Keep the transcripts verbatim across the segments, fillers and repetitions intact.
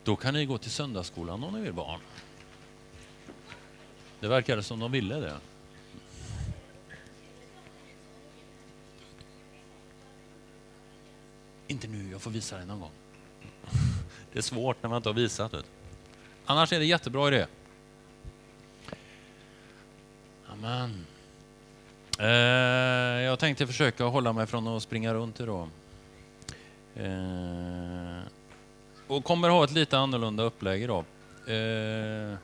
Då kan ni gå till söndagsskolan om ni vill, barn. Det verkar som de ville det. Inte nu, jag får visa dig någon gång. Det är svårt när man inte har visat det. Annars är det jättebra idé. Amen. Eh, jag tänkte försöka hålla mig från att springa runt idag. Eh, och kommer ha ett lite annorlunda upplägg idag. Eh,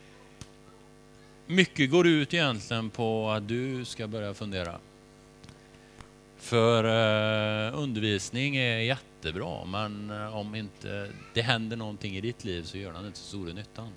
mycket går ut egentligen på att du ska börja fundera. För eh, undervisning är jättebra, men eh, om inte det händer någonting i ditt liv så gör den inte så stor nyttan.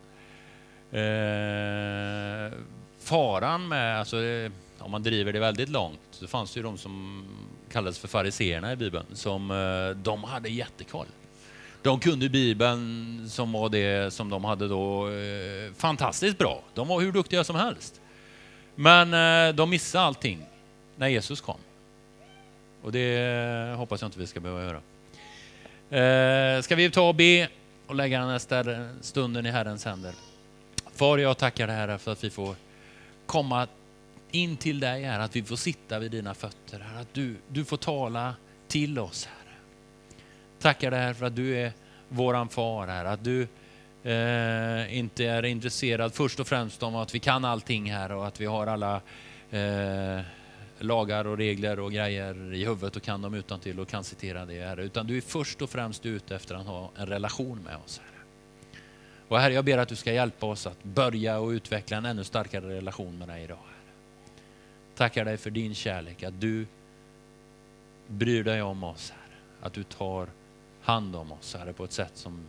Eh, faran med, alltså, eh, om man driver det väldigt långt, så fanns det ju de som kallades för fariseerna i Bibeln, som eh, de hade jättekoll. De kunde Bibeln som var det som de hade då eh, fantastiskt bra. De var hur duktiga som helst. Men eh, de missade allting när Jesus kom. Och det hoppas jag inte vi ska behöva göra. Eh, ska vi ta och be och lägga den här stunden i Herrens händer. Far, jag tackar dig, Herre, för att vi får komma in till dig, Herre, att vi får sitta vid dina fötter, Herre, att du, du får tala till oss, Herre. Tackar dig, Herre, för att du är våran far, Herre, att du eh, inte är intresserad först och främst om att vi kan allting här och att vi har alla eh, lagar och regler och grejer i huvudet och kan dem utan till och kan citera det, Herre, utan du är först och främst ute efter att ha en relation med oss, Herre. Och Herre, jag ber att du ska hjälpa oss att börja och utveckla en ännu starkare relation med dig idag, Herre. Tackar dig för din kärlek, att du bryr dig om oss, Herre. Att du tar hand om oss, Herre, på ett sätt som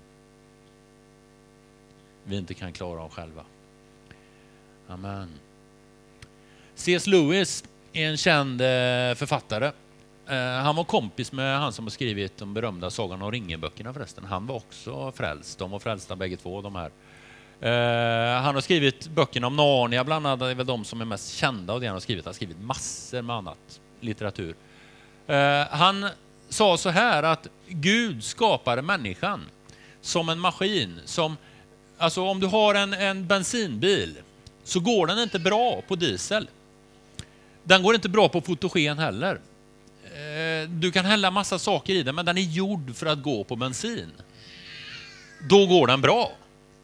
vi inte kan klara av själva. Amen. C S Lewis är en känd författare. Han var kompis med han som har skrivit de berömda Sagan om ringen-böckerna förresten. Han var också frälst. De var frälsta bägge två, de här. Han har skrivit böckerna om Narnia, bland annat är väl de som är mest kända av det han har skrivit. Han har skrivit massor med annat litteratur. Han sa så här att Gud skapade människan som en maskin. Som, alltså om du har en, en bensinbil så går den inte bra på diesel. Den går inte bra på fotogen heller. Du kan hälla massa saker i den, men den är gjord för att gå på bensin. Då går den bra.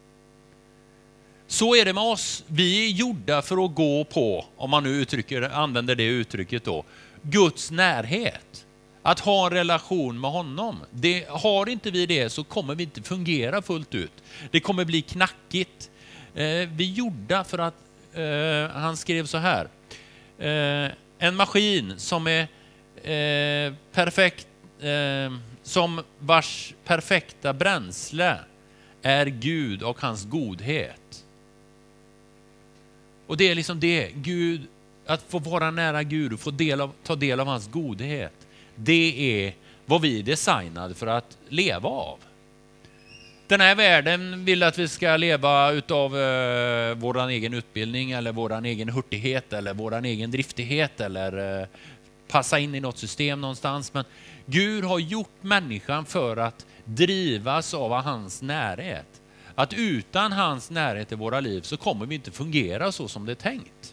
Så är det med oss. Vi är gjorda för att gå på, om man nu uttrycker, använder det uttrycket då, Guds närhet. Att ha en relation med honom. Det, har inte vi det så kommer vi inte fungera fullt ut. Det kommer bli knackigt. Eh, vi är gjorda för att, eh, han skrev så här. Eh, en maskin som är eh, perfekt, eh, som vars perfekta bränsle är Gud och hans godhet. Och det är liksom det, Gud, att få vara nära Gud och få del av, ta del av hans godhet. Det är vad vi är designade för att leva av. Den här världen vill att vi ska leva utav eh, våran egen utbildning eller våran egen hurtighet eller våran egen driftighet eller eh, passa in i något system någonstans. Men Gud har gjort människan för att drivas av hans närhet. Att utan hans närhet i våra liv så kommer vi inte fungera så som det är tänkt.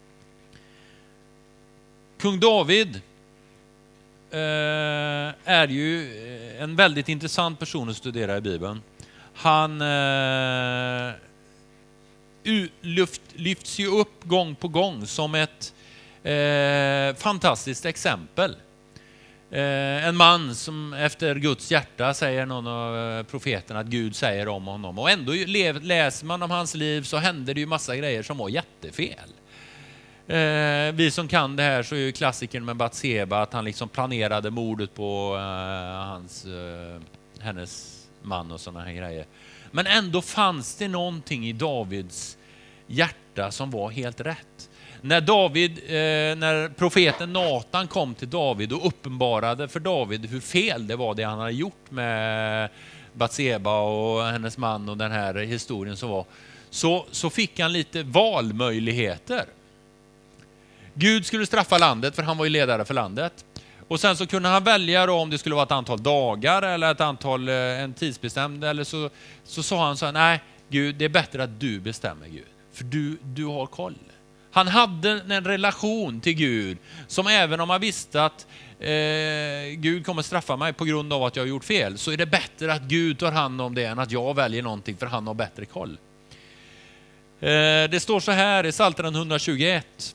Kung David eh, är ju en väldigt intressant person att studera i Bibeln. Han eh, lyft, lyfts ju upp gång på gång som ett eh, fantastiskt exempel. Eh, en man som efter Guds hjärta, säger någon av profeterna att Gud säger om honom. Och ändå läser man om hans liv så händer det ju massa grejer som var jättefel. Eh, vi som kan det här så är ju klassikern med Batseba att han liksom planerade mordet på eh, hans, eh, hennes man och såna här grejer. Men ändå fanns det någonting i Davids hjärta som var helt rätt. När David, eh, när profeten Natan kom till David och uppenbarade för David hur fel det var det han hade gjort med Batseba och hennes man och den här historien som var, så, så fick han lite valmöjligheter. Gud skulle straffa landet för han var ju ledare för landet. Och sen så kunde han välja då om det skulle vara ett antal dagar eller ett antal, en tidsbestämd. Eller så, så sa han så här, nej Gud, det är bättre att du bestämmer Gud. För du, du har koll. Han hade en relation till Gud som även om han visste att eh, Gud kommer straffa mig på grund av att jag har gjort fel, så är det bättre att Gud tar hand om det än att jag väljer någonting, för han har bättre koll. Eh, det står så här i Psaltaren etthundratjugoett.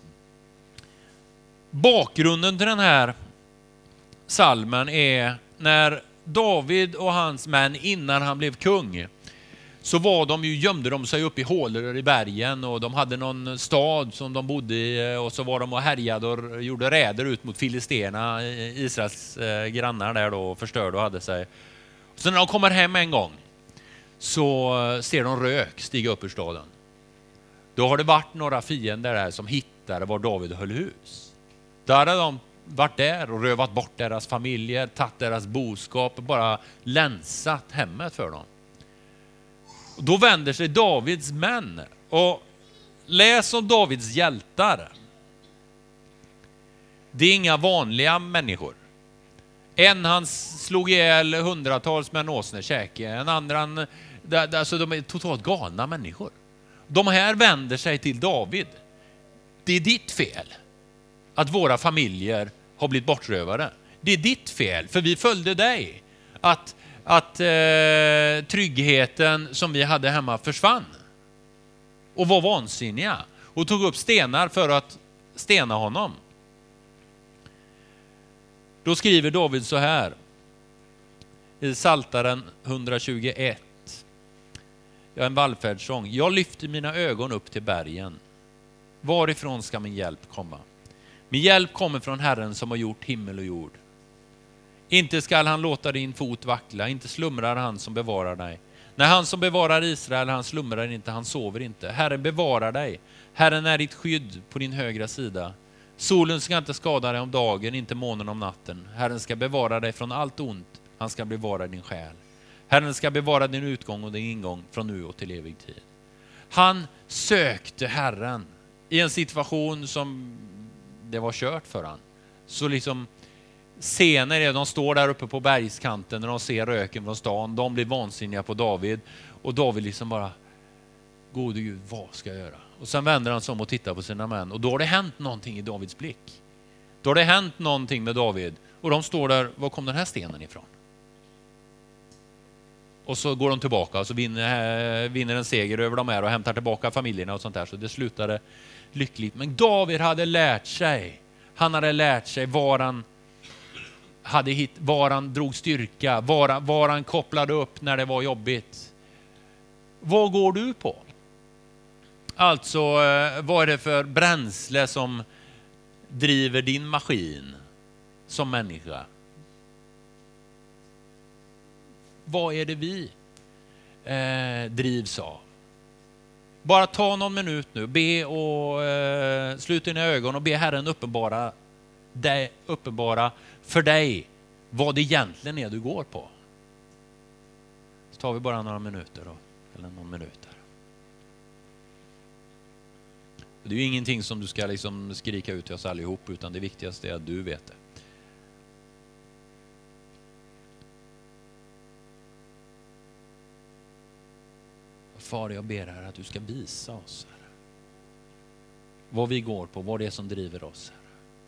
Bakgrunden till den här psalmen är när David och hans män innan han blev kung, så var de ju, gömde de sig upp i hålor i bergen och de hade någon stad som de bodde i, och så var de och härjade och gjorde räder ut mot filisterna, Israels eh, grannar där då, och förstörde och hade sig. Så när de kommer hem en gång så ser de rök stiga upp ur staden. Då har det varit några fiender där som hittade var David höll hus. Då hade de varit där och rövat bort deras familjer, tagit deras boskap och bara länsat hemmet för dem. Då vänder sig Davids män och läs om Davids hjältar. Det är inga vanliga människor. En han slog ihjäl hundratals med en åsnekäke. En annan, alltså de är totalt galna människor. De här vänder sig till David. Det är ditt fel att våra familjer har blivit bortrövade. Det är ditt fel, för vi följde dig. Att att eh, tryggheten som vi hade hemma försvann. Och var vansinniga. Och tog upp stenar för att stena honom. Då skriver David så här i Psaltaren etthundratjugoett. Ja, en vallfärdssång. Jag lyfter mina ögon upp till bergen. Varifrån ska min hjälp komma? Min hjälp kommer från Herren som har gjort himmel och jord. Inte skall han låta din fot vackla, inte slumrar han som bevarar dig. När han som bevarar Israel, han slumrar inte, han sover inte. Herren bevarar dig. Herren är ditt skydd på din högra sida. Solen ska inte skada dig om dagen, inte månen om natten. Herren ska bevara dig från allt ont, han ska bevara din själ. Herren ska bevara din utgång och din ingång från nu och till evig tid. Han sökte Herren i en situation som det var kört för han. Så liksom scener är, de står där uppe på bergskanten när de ser röken från stan. De blir vansinniga på David. Och David liksom bara, gode Gud, vad ska jag göra? Och sen vänder han sig om och tittar på sina män. Och då har det hänt någonting i Davids blick. Då har det hänt någonting med David. Och de står där, var kom den här stenen ifrån? Och så går de tillbaka och så vinner, vinner en seger över de här och hämtar tillbaka familjerna och sånt där. Så det slutade lyckligt. Men David hade lärt sig. Han hade lärt sig var han hade hit, var han drog styrka, var, var han kopplade upp när det var jobbigt. Vad går du på? Alltså, vad är det för bränsle som driver din maskin som människa? Vad är det vi eh, drivs av? Bara ta någon minut nu, be och eh, sluta dina ögon och be Herren uppenbara, dig, uppenbara för dig vad det egentligen är du går på. Så tar vi bara några minuter då, eller någon minut här. Det är ju ingenting som du ska liksom skrika ut till oss allihop, utan det viktigaste är att du vet det. Far, jag ber här att du ska visa oss här vad vi går på, vad det är som driver oss här.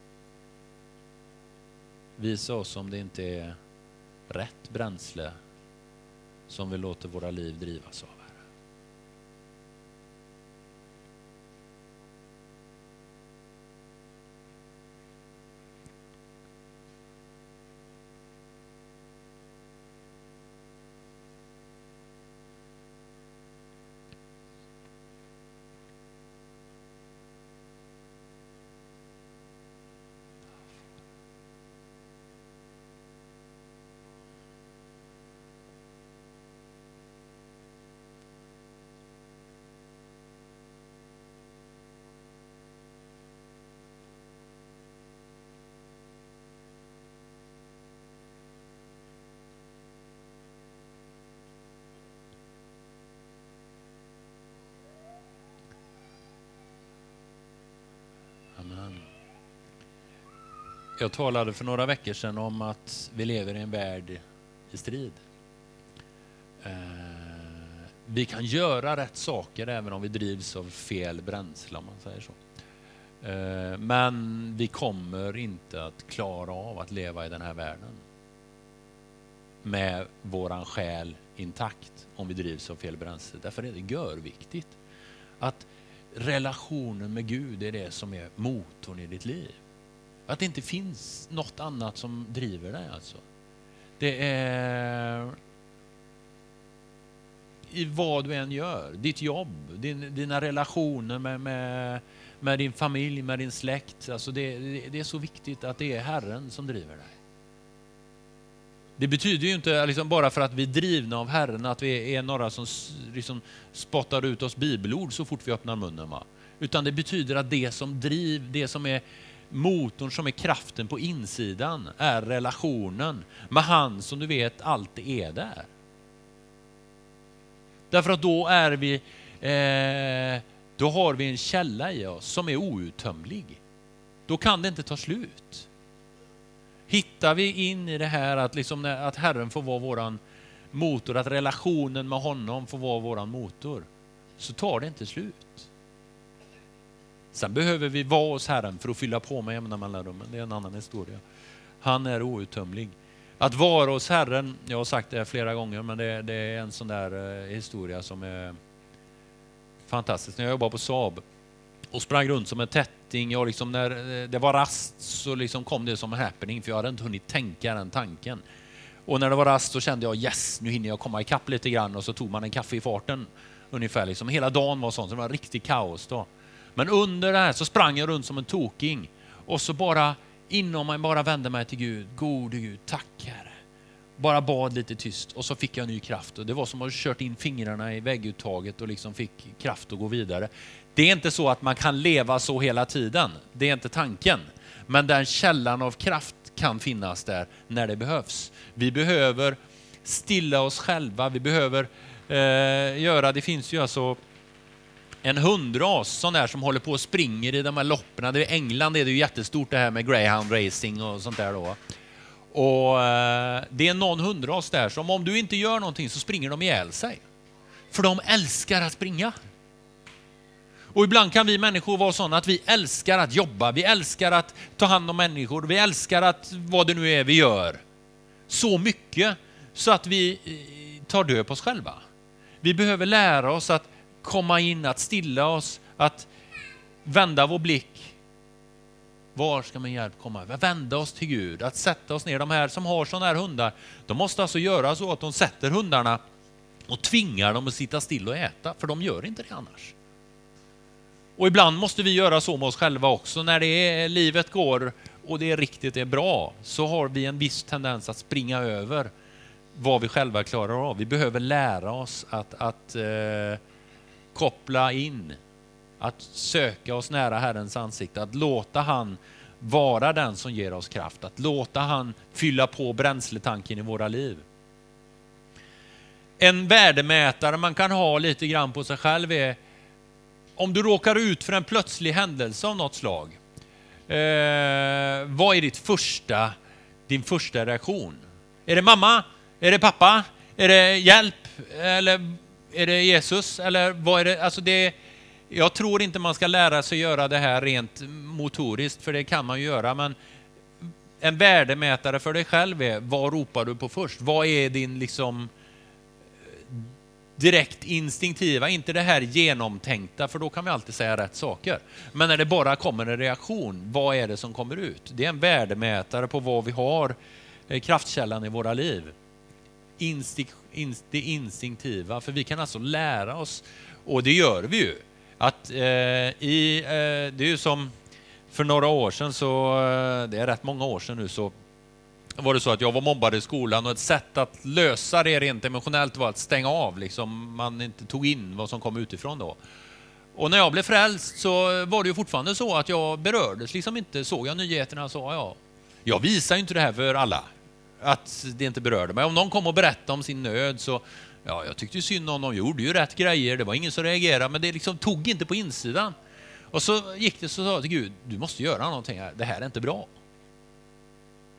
Visa oss om det inte är rätt bränsle som vi låter våra liv drivas av. Jag talade för några veckor sedan om att vi lever i en värld i strid. Eh, vi kan göra rätt saker även om vi drivs av fel bränsle, om man säger så. Eh, men vi kommer inte att klara av att leva i den här världen med våran själ intakt om vi drivs av fel bränsle. Därför är det görviktigt att relationen med Gud är det som är motorn i ditt liv. Att det inte finns något annat som driver dig alltså. Det är i vad du än gör. Ditt jobb, din, dina relationer med, med, med din familj, med din släkt. Alltså det, det är så viktigt att det är Herren som driver dig. Det betyder ju inte liksom bara för att vi är drivna av Herren att vi är några som liksom spottar ut oss bibelord så fort vi öppnar munnen. Va? Utan det betyder att det som driv, det som är motorn, som är kraften på insidan, är relationen med han som du vet alltid är där. Därför att då är vi eh, då har vi en källa i oss som är outtömlig. Då kan det inte ta slut. Hittar vi in i det här att, liksom, att Herren får vara våran motor, att relationen med honom får vara våran motor, så tar det inte slut. Sen behöver vi vara hos Herren för att fylla på med jämna mellanrum. Det är en annan historia. Han är outtömlig. Att vara hos Herren, jag har sagt det flera gånger, men det, det är en sån där eh, historia som är fantastisk. När jag jobbade på Saab och sprang runt som en tätting, jag liksom, när det var rast så liksom kom det som en happening, för jag hade inte hunnit tänka den tanken. Och när det var rast så kände jag, yes, nu hinner jag komma ikapp lite grann, och så tog man en kaffe i farten ungefär. Liksom. Hela dagen var sånt, så det var riktigt kaos då. Men under det här så sprang jag runt som en toking, och så bara inom mig bara vände mig till Gud. Gode Gud, tack Herre. Bara bad lite tyst, och så fick jag ny kraft. Och det var som att ha kört in fingrarna i vägguttaget och liksom fick kraft att gå vidare. Det är inte så att man kan leva så hela tiden. Det är inte tanken. Men den källan av kraft kan finnas där när det behövs. Vi behöver stilla oss själva. Vi behöver eh, göra, det finns ju alltså en hundras sån där som håller på och springer i de här loppen. Det är England, är det ju jättestort det här med greyhound racing och sånt där då. Och eh, det är någon hundras där som om du inte gör någonting så springer de ihjäl sig. För de älskar att springa. Och ibland kan vi människor vara sådana att vi älskar att jobba, vi älskar att ta hand om människor, vi älskar att vad det nu är vi gör. Så mycket så att vi tar död på oss själva. Vi behöver lära oss att komma in, att stilla oss, att vända vår blick. Var ska min hjälp komma? Vända oss till Gud, att sätta oss ner. De här som har sådana här hundar, de måste alltså göra så att de sätter hundarna och tvingar dem att sitta still och äta, för de gör inte det annars. Och ibland måste vi göra så med oss själva också. När det är, livet går och det är riktigt det är bra, så har vi en viss tendens att springa över vad vi själva klarar av. Vi behöver lära oss att, att eh, koppla in, att söka oss nära Herrens ansikte, att låta han vara den som ger oss kraft, att låta han fylla på bränsletanken i våra liv. En värdemätare man kan ha lite grann på sig själv är om du råkar ut för en plötslig händelse av något slag. Eh, vad är ditt första, din första reaktion? Är det mamma? Är det pappa? Är det hjälp? Eller är det Jesus? Eller vad är det? Alltså det, jag tror inte man ska lära sig göra det här rent motoriskt, för det kan man ju göra. Men en värdemätare för dig själv är, vad ropar du på först? Vad är din liksom direkt instinktiva, inte det här genomtänkta, för då kan vi alltid säga rätt saker. Men när det bara kommer en reaktion, vad är det som kommer ut? Det är en värdemätare på vad vi har, kraftkällan i våra liv. Instinkt, inst, det instinktiva, för vi kan alltså lära oss, och det gör vi ju, att eh, i, eh, det är ju som för några år sedan, så eh, det är rätt många år sedan nu, så var det så att jag var mobbad i skolan, och ett sätt att lösa det rent emotionellt var att stänga av, liksom man inte tog in vad som kom utifrån då. Och när jag blev frälst så var det ju fortfarande så att jag berördes liksom inte. Såg jag nyheterna så ja, jag visar ju inte det här för alla, att det inte berörde mig. Om någon kom och berättade om sin nöd, så ja, jag tyckte ju synd om dem, gjorde ju rätt grejer, det var ingen som reagerade, men det liksom tog inte på insidan. Och så gick det, så sa jag till Gud, du måste göra någonting här, det här är inte bra.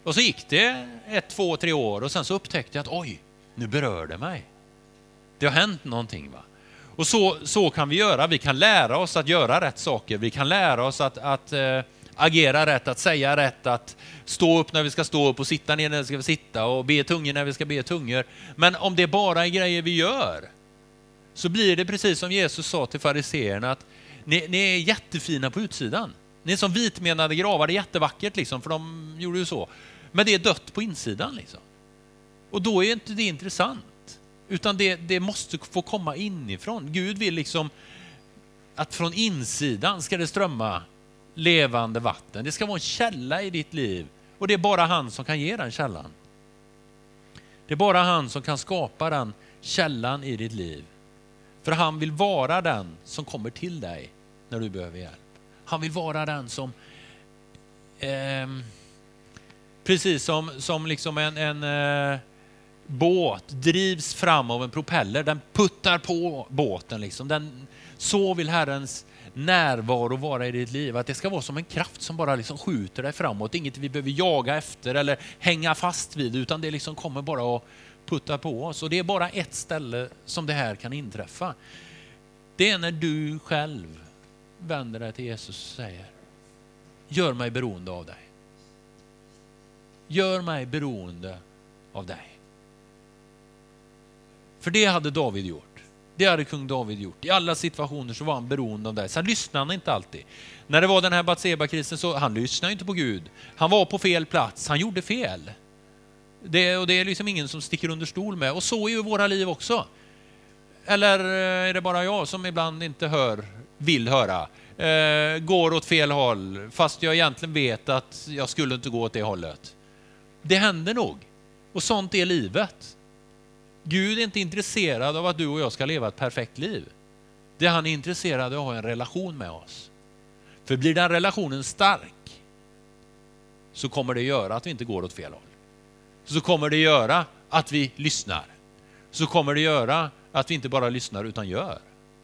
Och så gick det ett, två, tre år och sen så upptäckte jag att oj, nu berör det mig. Det har hänt någonting, va? Och så, så kan vi göra. Vi kan lära oss att göra rätt saker. Vi kan lära oss att, att äh, agera rätt, att säga rätt, att stå upp när vi ska stå upp och sitta ner när vi ska sitta och be tungor när vi ska be tungor. Men om det bara är grejer vi gör, så blir det precis som Jesus sa till fariseerna, att ni, ni är jättefina på utsidan. Ni är som vitmenade gravar, det är jättevackert liksom, för de gjorde ju så. Men det är dött på insidan liksom. Och då är inte det intressant. Utan det, det måste få komma inifrån. Gud vill liksom att från insidan ska det strömma levande vatten. Det ska vara en källa i ditt liv. Och det är bara han som kan ge den källan. Det är bara han som kan skapa den källan i ditt liv. För han vill vara den som kommer till dig när du behöver hjälp. Han vill vara den som eh, precis som, som liksom en, en eh, båt drivs fram av en propeller. Den puttar på båten liksom. Den, så vill Herrens närvaro vara i ditt liv. Att det ska vara som en kraft som bara liksom skjuter dig framåt. Inget vi behöver jaga efter eller hänga fast vid, utan det liksom kommer bara att putta på oss. Och det är bara ett ställe som det här kan inträffa. Det är när du själv vänder dig till Jesus och säger: gör mig beroende av dig. Gör mig beroende av dig. För det hade David gjort. Det hade kung David gjort. I alla situationer så var han beroende av dig. Sen lyssnade han inte alltid. När det var den här Batseba-krisen så han lyssnade inte på Gud. Han var på fel plats. Han gjorde fel. Det, och det är liksom ingen som sticker under stol med. Och så är ju våra liv också. Eller är det bara jag som ibland inte hör, vill höra? Eh, går åt fel håll fast jag egentligen vet att jag skulle inte gå åt det hållet. Det händer nog. Och sånt är livet. Gud är inte intresserad av att du och jag ska leva ett perfekt liv. Det han är intresserad av att ha en relation med oss. För blir den relationen stark så kommer det göra att vi inte går åt fel håll. Så kommer det göra att vi lyssnar. Så kommer det göra att vi inte bara lyssnar utan gör.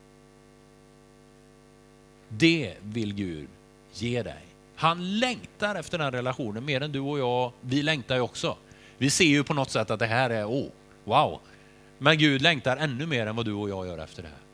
Det vill Gud ge dig. Han längtar efter den relationen mer än du och jag. Vi längtar ju också. Vi ser ju på något sätt att det här är, oh, wow. Men Gud längtar ännu mer än vad du och jag gör efter det här.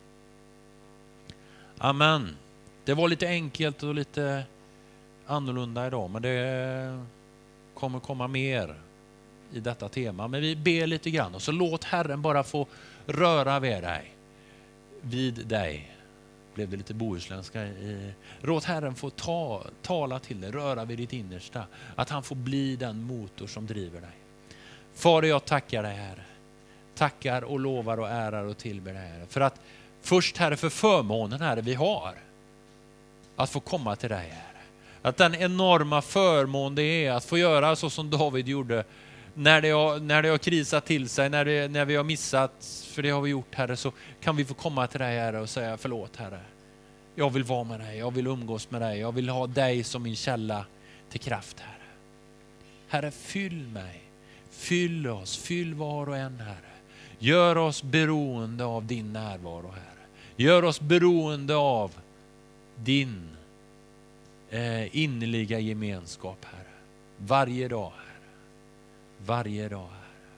Amen. Det var lite enkelt och lite annorlunda idag, men det kommer komma mer i detta tema. Men vi ber lite grann och så låt Herren bara få röra vid dig. Vid dig. Blev det lite bohuslänska i. Låt Herren få ta, tala till dig, röra vid ditt innersta. Att han får bli den motor som driver dig. Fader, jag tackar dig, Herre. Tackar och lovar och ärar och tillber dig, Herre. För att först, Herre, för förmånen, Herre, vi har att få komma till dig, Herre. Att den enorma förmån det är att få göra så som David gjorde när det har, när det har krisat till sig, när, det, när vi har missat, för det har vi gjort, Herre, så kan vi få komma till dig, Herre, och säga förlåt, Herre. Jag vill vara med dig, jag vill umgås med dig, jag vill ha dig som min källa till kraft, Herre. Herre, fyll mig, fyll oss, fyll var och en, Herre. Gör oss beroende av din närvaro, Herre. Gör oss beroende av din eh, innerliga gemenskap, Herre. Varje dag, Herre. Varje dag, Herre.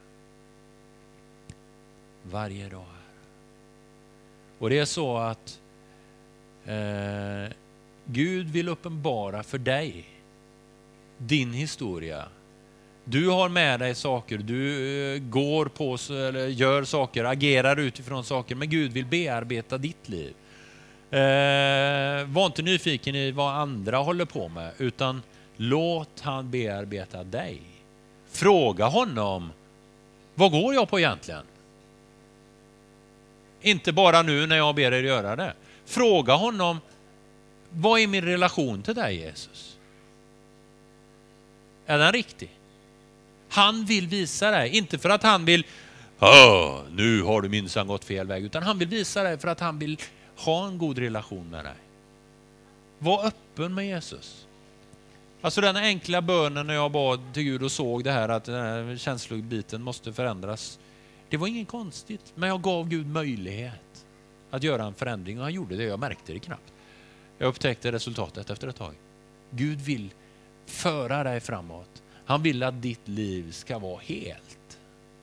Varje dag, Herre. Och det är så att eh, Gud vill uppenbara för dig din historia. Du har med dig saker, du går på eller gör saker, agerar utifrån saker, men Gud vill bearbeta ditt liv. Eh, var inte nyfiken i vad andra håller på med, utan låt han bearbeta dig. Fråga honom, vad går jag på egentligen? Inte bara nu när jag ber er göra det. Fråga honom, vad är min relation till dig, Jesus? Är den riktig? Han vill visa dig, inte för att han vill, ah, nu har du minsann gått fel väg, utan han vill visa dig för att han vill ha en god relation med dig. Var öppen med Jesus. Alltså den enkla bönen när jag bad till Gud och såg det här att den här känslobiten måste förändras. Det var inget konstigt, men jag gav Gud möjlighet att göra en förändring och han gjorde det, jag märkte det knappt. Jag upptäckte resultatet efter ett tag. Gud vill föra dig framåt. Han vill att ditt liv ska vara helt.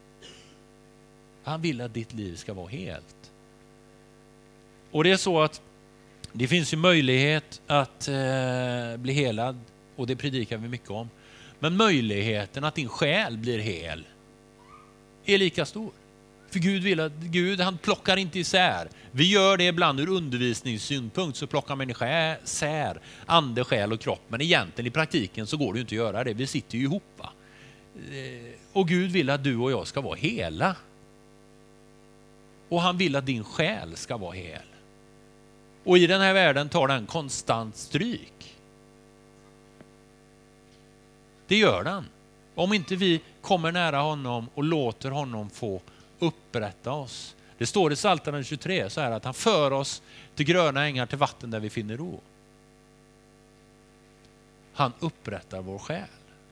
Han vill att ditt liv ska vara helt. Och det är så att det finns ju möjlighet att eh, bli helad, och det predikar vi mycket om. Men möjligheten att din själ blir hel är lika stor. För Gud vill att Gud, han plockar inte isär. Vi gör det ibland ur undervisningssynpunkt, så plockar man isär ande, själ och kropp. Men egentligen i praktiken så går det ju inte att göra det. Vi sitter ju ihop, va? Och Gud vill att du och jag ska vara hela. Och han vill att din själ ska vara hel. Och i den här världen tar den konstant stryk. Det gör den. Om inte vi kommer nära honom och låter honom få upprätta oss. Det står i Psaltaren tjugotre så här att han för oss till gröna ängar, till vatten där vi finner ro. Han upprättar vår själ.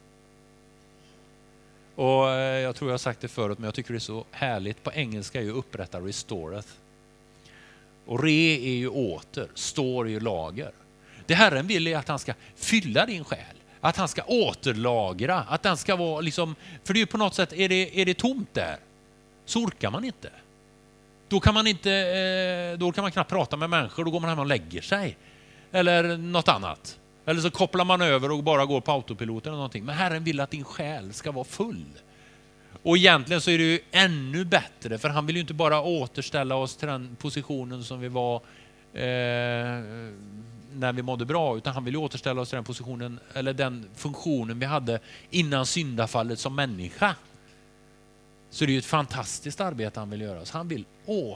Och jag tror jag har sagt det förut, men jag tycker det är så härligt. På engelska är ju upprätta restoreth. Och re är ju åter, står är ju lager. Det Herren vill är att han ska fylla din själ. Att han ska återlagra. Att den ska vara liksom, för det är ju på något sätt, är det, är det tomt där, så orkar man inte. Då kan man inte, då kan man knappt prata med människor, då går man hem och lägger sig. Eller något annat. Eller så kopplar man över och bara går på autopiloten eller någonting. Men Herren vill att din själ ska vara full. Och egentligen så är det ju ännu bättre, för han vill ju inte bara återställa oss till den positionen som vi var eh, när vi mådde bra, utan han vill ju återställa oss till den positionen, eller den funktionen vi hade innan syndafallet som människa. Så det är ju ett fantastiskt arbete han vill göra. Så han vill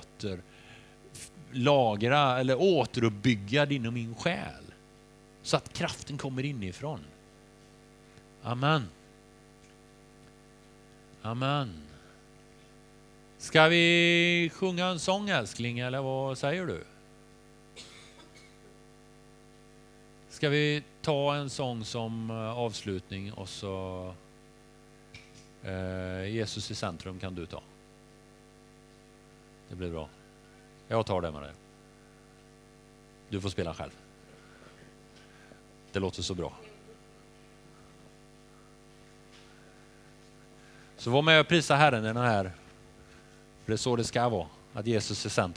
återlagra eller återuppbygga din och min själ, så att kraften kommer inifrån. Amen. Amen. Ska vi sjunga en sång, älskling, eller vad säger du? Ska vi ta en sång som avslutning, och så eh, Jesus i centrum kan du ta. Det blir bra. Jag tar det med dig. Du får spela själv. Det låter så bra. Så var med och prisa Herren i den här. För det är så det ska vara. Att Jesus är centrum.